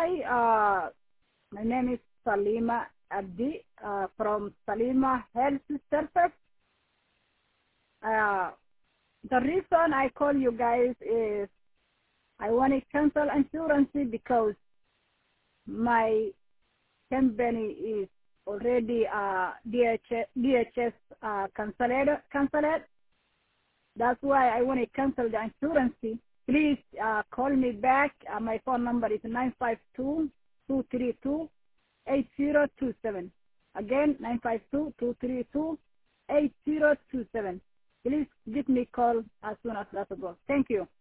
Hi, my name is Salima Abdi from Salima Health Service. The reason I call you guys is I want to cancel insurance because my company is already DHS cancelled. That's why I want to cancel the insurance. Please call me back. My phone number is 952-232-8027. Again, 952-232-8027. Please give me a call as soon as possible. Thank you.